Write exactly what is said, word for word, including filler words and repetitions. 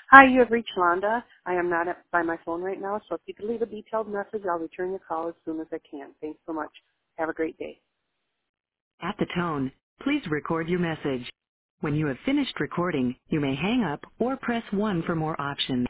Hi, you have reached Londa. I am not at, by my phone right now, so if you could leave a detailed message, I'll return your call as soon as I can. Thanks so much. Have a great day. At the tone, please record your message. When you have finished recording, you may hang up or press one for more options.